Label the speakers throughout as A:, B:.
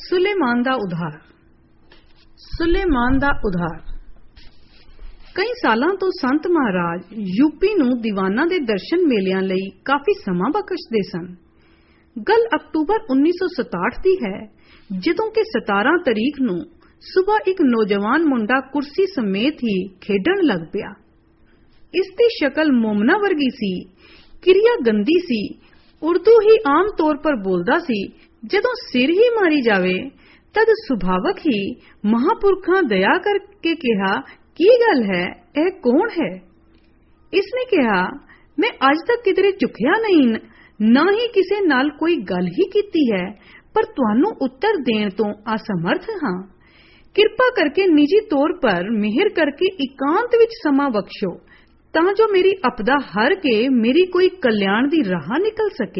A: ਸੁਲੇਮਾਨ ਦਾ ਉਧਾਰ। ਸੁਲੇਮਾਨ ਦਾ ਉਧਾਰ। ਕਈ ਸਾਲਾਂ ਤੋਂ ਸੰਤ ਮਹਾਰਾਜ ਯੂਪੀ ਨੂੰ ਦੀਵਾਨਾਂ ਦੇ ਦਰਸ਼ਨ ਮੇਲਿਆਂ ਲਈ ਕਾਫੀ ਸਮਾਂ ਬਖਸ਼ਦੇ ਸਨ। ਗੱਲ ਅਕਤੂਬਰ 1967 ਦੀ ਹੈ, ਜਦੋਂ ਕਿ 17 ਤਰੀਕ ਨੂੰ ਸੁਬਹ ਇੱਕ ਨੌਜਵਾਨ ਮੁੰਡਾ ਕੁਰਸੀ ਸਮੇਤ ਹੀ ਖੇਡਣ ਲੱਗ ਪਿਆ। ਇਸ ਦੀ ਸ਼ਕਲ ਮੋਮਨਾ ਵਰਗੀ ਸੀ, ਕਿਰਿਆ ਗੰਦੀ ਸੀ, ਉਰਦੂ ਹੀ ਆਮ ਤੌਰ ਪਰ ਬੋਲਦਾ ਸੀ। ਜਦੋਂ ਸਿਰ ਹੀ ਮਾਰੀ ਜਾਵੇ ਤਦ ਸੁਭਾਵਕ ਹੀ ਮਹਾਪੁਰਖਾਂ ਦਇਆ ਕਰਕੇ ਕਿਹਾ, ਕੀ ਗੱਲ ਹੈ, ਇਹ ਕੌਣ ਹੈ? ਇਸਨੇ ਕਿਹਾ, ਮੈਂ ਅੱਜ ਤੱਕ ਕਿਧਰੇ ਝੁਕਿਆ ਨਹੀਂ, ਨਾ ਹੀ ਕਿਸੇ ਨਾਲ ਕੋਈ ਗੱਲ ਹੀ ਕੀਤੀ ਹੈ, ਪਰ ਤੁਹਾਨੂੰ ਉੱਤਰ ਦੇਣ ਤੋਂ ਅਸਮਰਥ ਹਾਂ। ਕਿਰਪਾ ਕਰਕੇ ਨਿੱਜੀ ਤੌਰ ਪਰ ਮਿਹਰ ਕਰਕੇ ਇਕਾਂਤ ਵਿੱਚ ਸਮਾਂ ਬਖਸ਼ੋ, ਤਾਂ ਜੋ ਮੇਰੀ ਆਪਦਾ ਹਰ ਕੇ ਮੇਰੀ ਕੋਈ ਕਲਿਆਣ ਦੀ ਰਾਹ ਨਿਕਲ ਸਕੇ।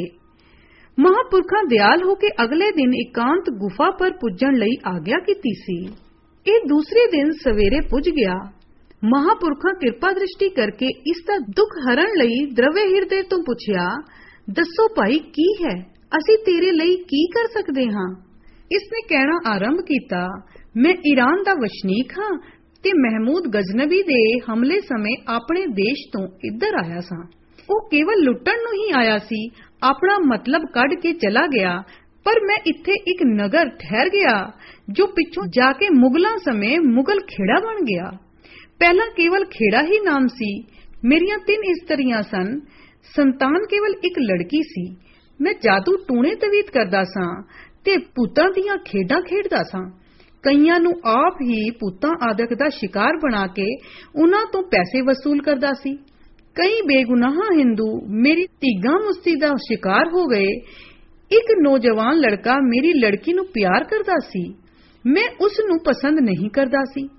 A: ਮਹਾਪੁਰਖਾਂ ਦਿਆਲ ਹੋ ਕੇ ਅਗਲੇ ਦਿਨ ਇਕਾਂਤ ਗੁਫਾ ਪਰ ਪੁੱਜਣ ਲਈ ਆਗਿਆ ਕੀਤੀ ਸੀ। ਇਹ ਦੂਸਰੇ ਦਿਨ ਸਵੇਰੇ ਪੁੱਜ ਗਿਆ। ਮਹਾਪੁਰਖਾਂ ਕਿਰਪਾ ਦ੍ਰਿਸ਼ਟੀ ਕਰਕੇ ਇਸ ਦਾ ਦੁੱਖ ਹਰਨ ਲਈ ਦਰਵੇ ਹਿਰਦੇ ਤੋਂ ਪੁੱਛਿਆ, ਦੱਸੋ ਭਾਈ, ਕੀ ਹੈ, ਅਸੀਂ ਤੇਰੇ ਲਈ ਕੀ ਕਰ ਸਕਦੇ ਹਾਂ? ਇਸਨੇ ਕਹਿਣਾ ਆਰੰਭ ਕੀਤਾ, ਮੈਂ ਈਰਾਨ ਦਾ ਵਸਨੀਕ ਹਾਂ ਤੇ ਮਹਿਮੂਦ ਗਜ਼ਨਵੀ ਦੇ ਹਮਲੇ ਸਮੇਂ ਆਪਣੇ ਦੇਸ਼ ਤੋਂ ਇੱਧਰ ਆਇਆ ਸਾਂ। ਉਹ ਕੇਵਲ ਲੁੱਟਣ ਨੂੰ ਹੀ ਆਇਆ ਸੀ, ਆਪਣਾ ਮਤਲਬ ਕੱਢ ਕੇ ਚਲਾ ਗਿਆ, ਪਰ ਮੈਂ ਇੱਥੇ ਇੱਕ ਨਗਰ ਠਹਿਰ ਗਿਆ ਜੋ ਪਿੱਛੋਂ ਜਾ ਕੇ ਮੁਗਲਾਂ ਸਮੇਂ ਮੁਗਲ ਖੇੜਾ ਬਣ ਗਿਆ। ਪਹਿਲਾਂ ਕੇਵਲ ਖੇੜਾ ਹੀ ਨਾਮ ਸੀ। ਮੇਰੀਆਂ 3 ਇਸਤਰੀਆਂ ਸਨ, ਸੰਤਾਨ ਕੇਵਲ ਇੱਕ ਲੜਕੀ ਸੀ। ਮੈਂ ਜਾਦੂ ਟੂਣੇ ਤਵੀਤ ਕਰਦਾ ਸਾਂ ਤੇ ਭੂਤਾਂ ਦੀਆਂ ਖੇਡਾਂ ਖੇਡਦਾ ਸਾਂ। ਕਈਆਂ ਨੂੰ ਆਪ ਹੀ ਭੂਤਾਂ ਆਦਿਕ ਦਾ ਸ਼ਿਕਾਰ ਬਣਾ ਕੇ ਉਹਨਾਂ ਤੋਂ ਪੈਸੇ ਵਸੂਲ ਕਰਦਾ ਸੀ। ਕਈ ਬੇਗੁਨਾਹ ਹਿੰਦੂ ਮੇਰੀ ਧੀਗਾ ਮੁਸਤੀ ਦਾ ਸ਼ਿਕਾਰ ਹੋ ਗਏ। ਇੱਕ ਨੌਜਵਾਨ ਲੜਕਾ ਮੇਰੀ ਲੜਕੀ ਨੂੰ ਪਿਆਰ ਕਰਦਾ ਸੀ, ਮੈਂ ਉਸ ਨੂੰ ਪਸੰਦ ਨਹੀਂ ਕਰਦਾ ਸੀ।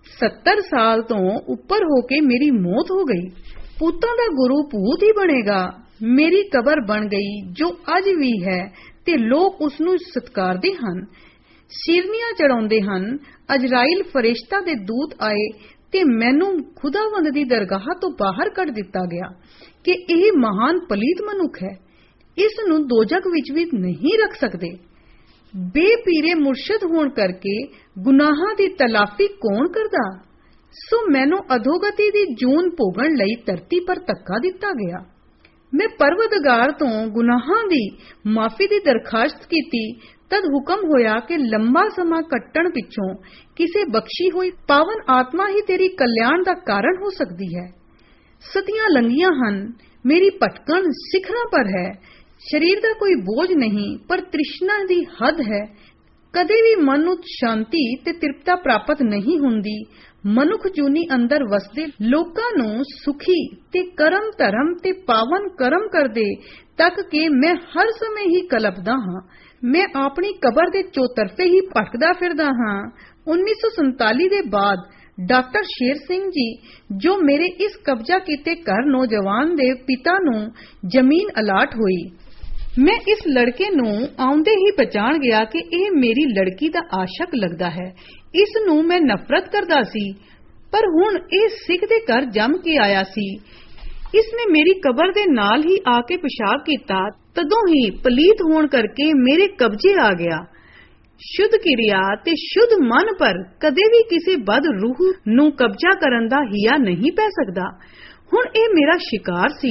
A: 70 ਸਾਲ ਤੋਂ ਉੱਪਰ ਹੋ ਕੇ ਮੇਰੀ ਮੌਤ ਹੋ ਗਈ। ਭੂਤਾਂ ਦਾ ਗੁਰੂ ਭੂਤ ਹੀ ਬਣੇਗਾ। ਮੇਰੀ ਕਬਰ ਬਣ ਗਈ ਜੋ ਅੱਜ ਵੀ ਹੈ ਤੇ ਲੋਕ ਉਸ ਨੂੰ ਸਤਿਕਾਰਦੇ ਹਨ, ਸ਼ੀਰਨੀਆਂ ਚੜਾਉਂਦੇ ਹਨ। ਅਜਰਾਇਲ ਫਰਿਸ਼ਤਾ ਦੇ ਦੂਤ ਆਏ ਤੇ ਮੈਨੂੰ ਖੁਦਾਵੰਦ ਦੀ ਦਰਗਾਹ ਤੋਂ ਬਾਹਰ ਕੱਢ ਦਿੱਤਾ ਗਿਆ ਕਿ ਇਹ ਮਹਾਨ ਪਲੀਤ ਮਨੁੱਖ ਹੈ, ਇਸ ਨੂੰ ਦੋਜ਼ਖ ਵਿੱਚ ਵੀ ਨਹੀਂ ਰੱਖ ਸਕਦੇ। ਬੇਪੀਰੇ ਮੁਰਸ਼ਦ ਹੋਣ ਕਰਕੇ ਗੁਨਾਹਾਂ ਦੀ ਤਲਾਫੀ ਕੌਣ ਕਰਦਾ? ਸੋ ਮੈਨੂੰ ਅਧੋਗਤੀ ਦੀ ਜੂਨ ਭੋਗਣ ਲਈ ਧਰਤੀ ਪਰ ਧੱਕਾ ਦਿੱਤਾ ਗਿਆ। ਮੈਂ ਪਰਵਦਗਾਰ ਤੋਂ ਗੁਨਾਹਾਂ ਦੀ ਮਾਫੀ ਦੀ ਦਰਖਾਸਤ ਕੀਤੀ। ਤਦ ਹੁਕਮ ਹੋਇਆ ਕਿ ਲੰਬਾ ਸਮਾਂ ਕੱਟਣ ਪਿੱਛੋਂ ਕਿਸੇ ਬਖਸ਼ੀ ਹੋਈ ਪਾਵਨ ਆਤਮਾ ਹੀ ਤੇਰੀ ਕਲਿਆਣ ਦਾ ਕਾਰਨ ਹੋ ਸਕਦੀ ਹੈ। ਸਦੀਆਂ ਲੰਘੀਆਂ ਹਨ, ਮੇਰੀ ਭਟਕਣ ਸਿਖਰਾਂ ਪਰ ਹੈ। ਸਰੀਰ ਦਾ ਕੋਈ ਬੋਝ ਨਹੀਂ, ਪਰ ਤ੍ਰਿਸ਼ਨਾ ਦੀ ਹੱਦ ਹੈ। ਕਦੇ ਵੀ ਮਨ ਨੂੰ ਸ਼ਾਂਤੀ ਤੇ ਤ੍ਰਿਪਤਾ ਪ੍ਰਾਪਤ ਨਹੀਂ ਹੁੰਦੀ। ਮਨੁੱਖ ਜੂਨੀ ਅੰਦਰ ਵਸਦੇ ਲੋਕਾਂ ਨੂੰ ਸੁਖੀ ਤੇ ਕਰਮ ਧਰਮ ਤੇ ਪਾਵਨ ਕਰਮ ਕਰਦੇ ਤੱਕ ਕਿ ਮੈਂ ਹਰ ਸਮੇਂ ਹੀ ਕਲਪਦਾ ਹਾਂ। ਮੈਂ ਆਪਣੀ ਕਬਰ ਦੇ ਚੌਤਰਫੇ ਹੀ ਭਟਕਦਾ ਫਿਰਦਾ ਹਾਂ। 1947 ਦੇ ਬਾਅਦ ਡਾਕਟਰ ਸ਼ੇਰ ਸਿੰਘ ਜੀ, ਜੋ ਮੇਰੇ ਇਸ ਕਬਜ਼ਾ ਕੀਤੇ ਘਰ ਨੌਜਵਾਨ ਦੇ ਪਿਤਾ ਨੂੰ ਜ਼ਮੀਨ ਅਲਾਟ ਹੋਈ, ਮੈਂ ਇਸ ਲੜਕੇ ਨੂੰ ਆਉਂਦੇ ਹੀ ਪਛਾਣ ਗਿਆ ਕਿ ਇਹ ਮੇਰੀ ਲੜਕੀ ਦਾ ਆਸ਼ਕ ਲੱਗਦਾ ਹੈ। ਇਸ ਨੂੰ ਮੈਂ ਨਫ਼ਰਤ ਕਰਦਾ ਸੀ, ਪਰ ਹੁਣ ਇਹ ਸਿੱਖ ਦੇ ਘਰ ਜੰਮ ਕੇ ਆਇਆ ਸੀ। ਇਸਨੇ ਮੇਰੀ ਕਬਰ ਦੇ ਨਾਲ ਹੀ ਆ ਕੇ ਪਿਸ਼ਾਬ ਕੀਤਾ, ਤਦੋਂ ਹੀ ਪਲੀਤ ਹੋਣ ਕਰਕੇ ਮੇਰੇ ਕਬਜ਼ੇ ਆ ਗਿਆ। ਸ਼ੁੱਧ ਕਿਰਿਆ ਤੇ ਸ਼ੁੱਧ ਮਨ ਪਰ ਕਦੇ ਵੀ ਕਿਸੇ ਬਦ ਰੂਹ ਨੂੰ ਕਬਜ਼ਾ ਕਰਨ ਦਾ ਹਿਆ ਨਹੀਂ ਪੈ ਸਕਦਾ। ਹੁਣ ਇਹ ਮੇਰਾ ਸ਼ਿਕਾਰ ਸੀ।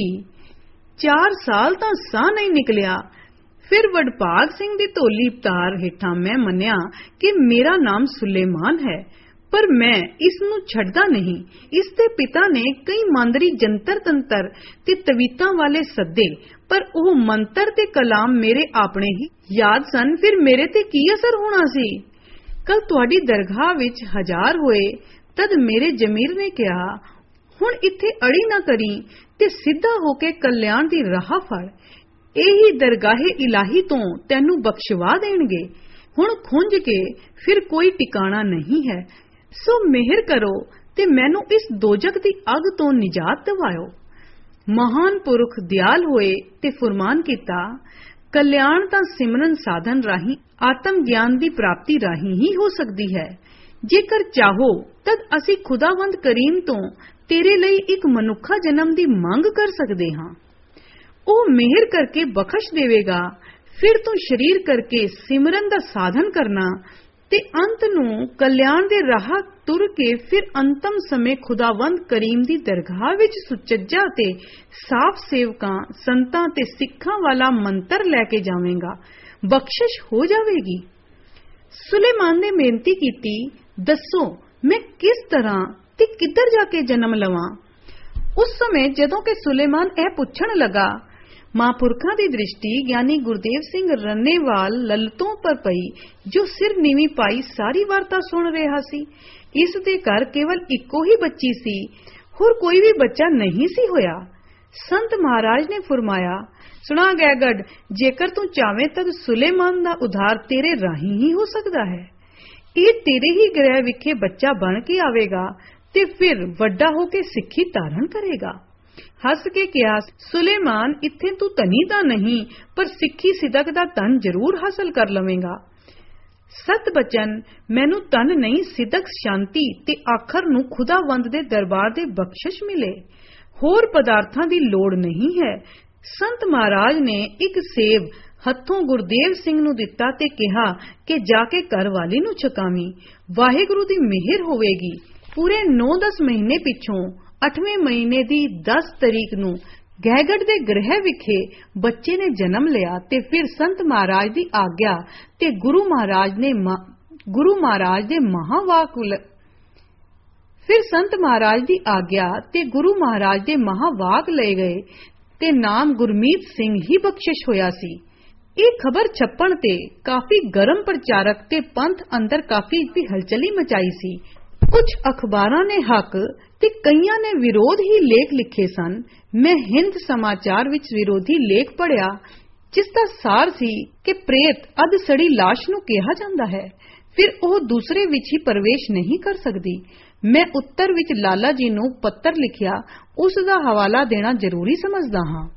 A: 4 ਸਾਲ ਤਾਂ ਸਾਹ ਨਹੀਂ ਨਿਕਲਿਆ। ਫਿਰ ਵਡਭਾਗ ਸਿੰਘ ਦੀ ਧੋਲੀ ਤਾਰ ਹੇਠਾਂ ਮੈਂ ਮੰਨਿਆ ਕਿ ਮੇਰਾ ਨਾਮ ਸੁਲੇਮਾਨ ਹੈ, ਪਰ ਮੈਂ ਇਸ ਨੂੰ ਛੱਡਦਾ ਨਹੀਂ। ਇਸ ਦੇ ਪਿਤਾ ਨੇ ਕਈ ਮੰਤਰੀ ਜੰਤਰ ਤੰਤਰ ਤੇ ਤਵੀਤਾਂ ਵਾਲੇ ਸੱਦੇ, ਪਰ ਉਹ ਮੰਤਰ ਤੇ ਕਲਾਮ ਮੇਰੇ ਆਪਣੇ ਹੀ ਯਾਦ ਸਨ। ਫਿਰ ਮੇਰੇ ਤੇ ਕੀ ਅਸਰ ਹੋਣਾ ਸੀ? ਕੱਲ ਤੁਹਾਡੀ ਦਰਗਾਹ ਵਿੱਚ ਹਾਜ਼ਰ ਹੋਏ ਤਦ ਮੇਰੇ ਜ਼ਮੀਰ ਨੇ ਕਿਹਾ, ਹੁਣ ਇੱਥੇ ਅੜੀ ਨਾ ਕਰੀ ਤੇ ਸਿੱਧਾ ਹੋ ਕੇ ਕਲਿਆਣ ਦੀ ਰਾਹ ਫੜ। ਇਹੀ ਦਰਗਾਹੇ ਇਲਾਹੀ ਤੋਂ ਤੈਨੂੰ ਬਖਸ਼ਵਾ ਦੇਣਗੇ। ਹੁਣ ਖੁੰਝ ਕੇ ਫਿਰ ਕੋਈ ਟਿਕਾਣਾ ਨਹੀਂ ਹੈ। ਸੋ ਮਿਹਰ ਕਰੋ ਤੇ ਮੈਨੂੰ ਇਸ ਦੋਜ਼ਖ ਦੀ ਅੱਗ ਤੋਂ ਨਿਜਾਤ ਦਿਵਾਓ। ਮਹਾਨ ਪੁਰਖ ਦਿਆਲ ਹੋਏ ਤੇ ਫੁਰਮਾਨ ਕੀਤਾ, ਕਲਿਆਣ ਤਾਂ ਸਿਮਰਨ ਸਾਧਨ ਰਾਹੀਂ ਆਤਮ ਗਿਆਨ ਦੀ ਪ੍ਰਾਪਤੀ ਰਾਹੀਂ ਹੀ ਹੋ ਸਕਦੀ ਹੈ। ਜੇਕਰ ਚਾਹੋ ਤਦ ਅਸੀਂ ਖੁਦਾਵੰਦ ਕਰੀਮ ਤੋਂ ਤੇਰੇ ਲਈ ਇੱਕ ਮਨੁੱਖਾ ਜਨਮ ਦੀ ਮੰਗ ਕਰ ਸਕਦੇ ਹਾਂ। ਉਹ ਮਿਹਰ ਕਰਕੇ ਬਖਸ਼ ਦੇਵੇਗਾ। ਫਿਰ ਤੋਂ ਸਰੀਰ ਕਰਕੇ ਸਿਮਰਨ ਦਾ ਸਾਧਨ ਕਰਨਾ ਤੇ ਅੰਤ ਨੂੰ ਕਲਿਆਣ ਦੇ ਰਾਹ ਤੁਰ ਕੇ ਫਿਰ ਅੰਤਮ ਸਮੇਂ ਖੁਦਾਵੰਦ ਕਰੀਮ ਦੀ ਦਰਗਾਹ ਵਿੱਚ ਸੁਚੱਜਾ ਤੇ ਸਾਫ਼ ਸੇਵਕਾਂ, ਸੰਤਾਂ ਤੇ ਸਿੱਖਾਂ ਵਾਲਾ ਮੰਤਰ ਲੈ ਕੇ ਜਾਵੇਂਗਾ, ਬਖਸ਼ਿਸ਼ ਹੋ ਜਾਵੇਗੀ। ਸੁਲੇਮਾਨ ਨੇ ਬੇਨਤੀ ਕੀਤੀ, ਦੱਸੋ ਮੈਂ ਕਿਸ ਤਰ੍ਹਾਂ ਤੇ ਕਿੱਧਰ ਜਾ ਕੇ ਜਨਮ ਲਵਾਂ। ਉਸ ਸਮੇਂ ਜਦੋਂ ਕਿ ਸੁਲੇਮਾਨ ਇਹ ਪੁੱਛਣ ਲੱਗਾ, ਮਹਾਂਪੁਰਖਾਂ ਦੀ ਦ੍ਰਿਸ਼ਟੀ ਗਿਆਨੀ ਗੁਰਦੇਵ ਸਿੰਘ ਰੰਨੇਵਾਲ ਲਲਤੋਂ ਪਰ ਪਈ, ਜੋ ਸਿਰ ਨੀਵੀਂ ਪਾਈ ਸਾਰੀ ਵਾਰਤਾ ਸੁਣ ਰਿਹਾ ਸੀ। ਇਸ ਦੇ ਘਰ ਕੇਵਲ ਇੱਕੋ ਹੀ ਬੱਚੀ ਸੀ, ਹੋਰ ਕੋਈ ਵੀ ਬੱਚਾ ਨਹੀਂ ਸੀ ਹੋਇਆ। ਸੰਤ ਮਹਾਰਾਜ ਨੇ ਫਰਮਾਇਆ, ਸੁਣਾ ਗੈਗੜ, ਜੇਕਰ ਤੂੰ ਚਾਵੇਂ ਤਾਂ ਸੁਲੇਮਾਨ ਦਾ ਉਧਾਰ ਤੇਰੇ ਰਾਹੀਂ ਹੀ ਹੋ ਸਕਦਾ ਹੈ। ਇਹ ਤੇਰੇ ਹੀ ਗ੍ਰਹਿ ਵਿਖੇ ਬੱਚਾ ਬਣ ਕੇ ਆਵੇਗਾ ਤੇ ਫਿਰ ਵੱਡਾ ਹੋ ਕੇ ਸਿੱਖੀ ਧਾਰਨ ਕਰੇਗਾ। ਹੱਸ ਕੇ ਕਿਹਾ, ਸੁਲੇਮਾਨ, ਇੱਥੇ ਤੂੰ ਧਨੀ ਤਾਂ ਨਹੀਂ, ਪਰ ਸਿੱਖੀ ਸਿਦਕ ਦਾ ਧਨ ਜ਼ਰੂਰ ਹਾਸਲ ਕਰ ਲਵੇਂਗਾ। ਸਤ ਬਚਨ, ਮੈਨੂੰ ਧਨ ਨਹੀਂ, ਸਿਦਕ, ਸ਼ਾਂਤੀ ਤੇ ਆਖਰ ਨੂੰ ਖੁਦਾਵੰਦ ਦੇ ਦਰਬਾਰ ਦੇ ਬਖਸ਼ਿਸ਼ ਮਿਲੇ, ਹੋਰ ਪਦਾਰਥਾਂ ਦੀ ਲੋੜ ਨਹੀਂ ਹੈ। ਸੰਤ ਮਹਾਰਾਜ ਨੇ ਇੱਕ ਸੇਬ ਹੱਥੋਂ ਗੁਰਦੇਵ ਸਿੰਘ ਨੂੰ ਦਿੱਤਾ ਤੇ ਕਿਹਾ ਕਿ ਜਾ ਕੇ ਘਰ ਵਾਲੀ ਨੂੰ ਛਕਾਵੀਂ, ਵਾਹਿਗੁਰੂ ਦੀ ਮਿਹਰ ਹੋਵੇਗੀ। ਪੂਰੇ 9-10 ਮਹੀਨੇ ਪਿੱਛੋਂ 8ਵੇਂ ਮਹੀਨੇ ਦੀ 10 ਤਰੀਕ ਨੂੰ ਗਹਿਗੜ ਦੇ ਗ੍ਰਹਿ ਵਿਖੇ ਬੱਚੇ ਨੇ ਜਨਮ ਲਿਆ ਤੇ ਫਿਰ ਸੰਤ ਮਹਾਰਾਜ ਦੀ ਆਗਿਆ ਤੇ ਗੁਰੂ ਮਹਾਰਾਜ ਦੇ ਮਹਾਵਾਕ ਲਏ ਗਏ ਤੇ ਨਾਮ ਗੁਰਮੀਤ ਸਿੰਘ ਹੀ ਬਖਸ਼ਿਸ਼ ਹੋਇਆ ਸੀ। ਇਹ ਖਬਰ ਛੱਪਣ ਤੇ ਕਾਫੀ ਗਰਮ ਪ੍ਰਚਾਰਕ ਤੇ ਪੰਥ ਅੰਦਰ ਕਾਫੀ ਵੀ ਹਲਚਲੀ ਮਚਾਈ ਸੀ। ਕੁਝ ਅਖਬਾਰਾਂ ਨੇ ਹੱਕ ਤੇ ਕਈਆਂ ਨੇ ਵਿਰੋਧ ਹੀ ਲੇਖ ਲਿਖੇ ਸਨ। ਮੈਂ ਹਿੰਦ ਸਮਾਚਾਰ ਵਿੱਚ ਵਿਰੋਧੀ ਲੇਖ ਪੜ੍ਹਿਆ, ਜਿਸ ਦਾ ਸਾਰ ਸੀ ਕਿ ਪ੍ਰੇਤ ਅੱਧ ਸੜੀ ਲਾਸ਼ ਨੂੰ ਕਿਹਾ ਜਾਂਦਾ ਹੈ, ਫਿਰ ਉਹ ਦੂਸਰੇ ਵਿੱਚ ਹੀ ਪ੍ਰਵੇਸ਼ ਨਹੀਂ ਕਰ ਸਕਦੀ। ਮੈਂ ਉੱਤਰ ਵਿੱਚ ਲਾਲਾ ਜੀ ਨੂੰ ਪੱਤਰ ਲਿਖਿਆ, ਉਸ ਦਾ ਹਵਾਲਾ ਦੇਣਾ ਜ਼ਰੂਰੀ ਸਮਝਦਾ ਹਾਂ।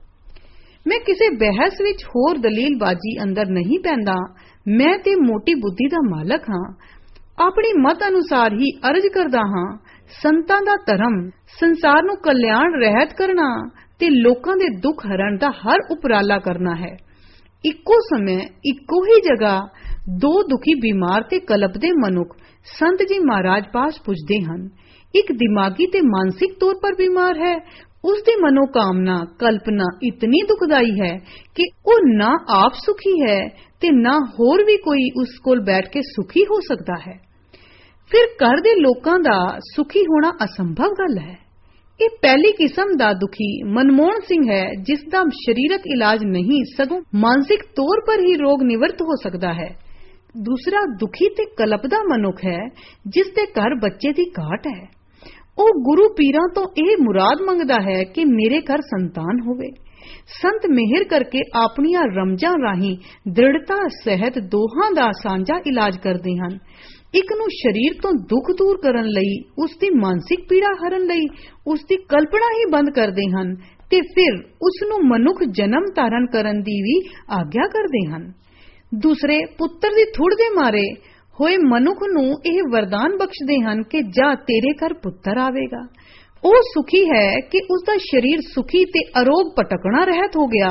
A: ਮੈਂ ਕਿਸੇ ਬਹਿਸ ਵਿੱਚ ਹੋਰ ਦਲੀਲਬਾਜ਼ੀ ਅੰਦਰ ਨਹੀਂ ਪੈਂਦਾ। ਮੈਂ ਤੇ ਮੋਟੀ ਬੁੱਧੀ ਦਾ ਮਾਲਕ ਹਾਂ, ਆਪਣੀ ਮਤ ਅਨੁਸਾਰ ਹੀ ਅਰਜ਼ ਕਰਦਾ ਹਾਂ। ਸੰਤਾਂ ਦਾ ਧਰਮ ਸੰਸਾਰ ਨੂੰ ਕਲਿਆਣ ਰਹਿਤ ਕਰਨਾ ਤੇ ਲੋਕਾਂ ਦੇ ਦੁੱਖ ਹਰਨ ਦਾ ਹਰ ਉਪਰਾਲਾ ਕਰਨਾ ਹੈ। ਇੱਕੋ ਸਮੇਂ ਇੱਕੋ ਹੀ ਜਗ੍ਹਾ ਦੋ ਦੁਖੀ ਬਿਮਾਰ ਤੇ ਕਲਪਦੇ ਮਨੁੱਖ ਸੰਤ ਜੀ ਮਹਾਰਾਜ ਪਾਸ ਪੁੱਜਦੇ ਹਨ। ਇੱਕ ਦਿਮਾਗੀ ਤੇ ਮਾਨਸਿਕ ਤੌਰ ਪਰ ਬਿਮਾਰ ਹੈ, ਉਸ ਦੀ ਮਨੋਕਾਮਨਾ ਕਲਪਨਾ ਇਤਨੀ ਦੁਖਦਾਈ ਹੈ ਕਿ ਉਹ ਨਾ ਆਪ ਸੁਖੀ ਹੈ ਤੇ ਨਾ ਹੋਰ ਵੀ ਕੋਈ ਉਸ ਕੋਲ ਬੈਠ ਕੇ ਸੁਖੀ ਹੋ ਸਕਦਾ ਹੈ। ਫਿਰ ਘਰ ਦੇ ਲੋਕਾਂ ਦਾ ਸੁਖੀ ਹੋਣਾ ਅਸੰਭਵ ਗੱਲ ਹੈ। ਇਹ ਪਹਿਲੀ ਕਿਸਮ ਦਾ ਦੁਖੀ ਮਨਮੋਹਨ ਸਿੰਘ ਹੈ, ਜਿਸ ਦਾ ਸਰੀਰਕ ਇਲਾਜ ਨਹੀਂ ਸਗੋਂ ਮਾਨਸਿਕ ਤੌਰ ਪਰ ਹੀ ਰੋਗ ਨਿਵਰਤ ਹੋ ਸਕਦਾ ਹੈ। ਦੂਸਰਾ ਦੁਖੀ ਤੇ ਕਲਪਦਾ ਮਨੁੱਖ ਹੈ, ਜਿਸ ਦੇ ਘਰ ਬੱਚੇ ਦੀ ਘਾਟ ਹੈ। ਉਹ ਗੁਰੂ ਪੀਰਾਂ ਤੋਂ ਇਹ ਮੁਰਾਦ ਮੰਗਦਾ ਹੈ ਕਿ ਮੇਰੇ ਘਰ ਸੰਤਾਨ ਹੋਵੇ। ਸੰਤ ਮਿਹਰ ਕਰਕੇ ਆਪਣੀਆਂ ਰਮਜਾਂ ਰਾਹੀਂ ਦ੍ਰਿੜਤਾ ਸਹਿਤ ਦੋਹਾਂ ਦਾ ਸਾਂਝਾ ਇਲਾਜ ਕਰਦੇ ਹਨ। ਇੱਕ ਨੂੰ ਸਰੀਰ ਤੋਂ ਦੁੱਖ ਦੂਰ ਕਰਨ ਲਈ, ਉਸ ਦੀ ਮਾਨਸਿਕ ਪੀੜਾ ਹਰਨ ਲਈ ਉਸ ਦੀ ਕਲਪਨਾ ਹੀ ਬੰਦ ਕਰਦੇ ਹਨ ਤੇ ਫਿਰ ਉਸ ਨੂੰ ਮਨੁੱਖ ਜਨਮ ਧਾਰਨ ਕਰਨ ਦੀ ਵੀ ਆਗਿਆ ਕਰਦੇ ਹਨ। ਦੂਸਰੇ ਪੁੱਤਰ ਦੀ ਥੁੜ ਦੇ ਮਾਰੇ ਹੋਏ ਮਨੁੱਖ ਨੂੰ ਇਹ ਵਰਦਾਨ ਬਖਸ਼ਦੇ ਹਨ ਕਿ ਜਾ ਤੇਰੇ ਘਰ ਪੁੱਤਰ ਆਵੇਗਾ। ਉਹ ਸੁਖੀ ਹੈ ਕਿ ਉਸ ਦਾ ਸਰੀਰ ਸੁਖੀ ਤੇ ਅਰੋਗ ਭਟਕਣਾ ਰਹਿਤ ਹੋ ਗਿਆ।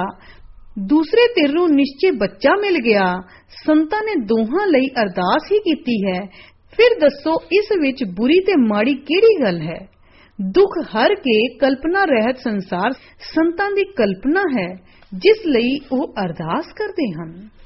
A: ਦੂਸਰੇ ਧਿਰ ਨੂੰ ਨਿਸ਼ਚੇ ਬੱਚਾ ਮਿਲ ਗਿਆ। ਸੰਤਾਂ ਨੇ ਦੋਹਾਂ ਲਈ ਅਰਦਾਸ ਹੀ ਕੀਤੀ ਹੈ। ਫਿਰ ਦੱਸੋ ਇਸ ਵਿੱਚ ਬੁਰੀ ਤੇ ਮਾੜੀ ਕਿਹੜੀ ਗੱਲ ਹੈ। ਦੁੱਖ ਹਰ ਕੇ ਕਲਪਨਾ ਰਹਿਤ ਸੰਸਾਰ ਸੰਤਾਂ ਦੀ ਕਲਪਨਾ ਹੈ, ਜਿਸ ਲਈ ਉਹ ਅਰਦਾਸ ਕਰਦੇ ਹਨ।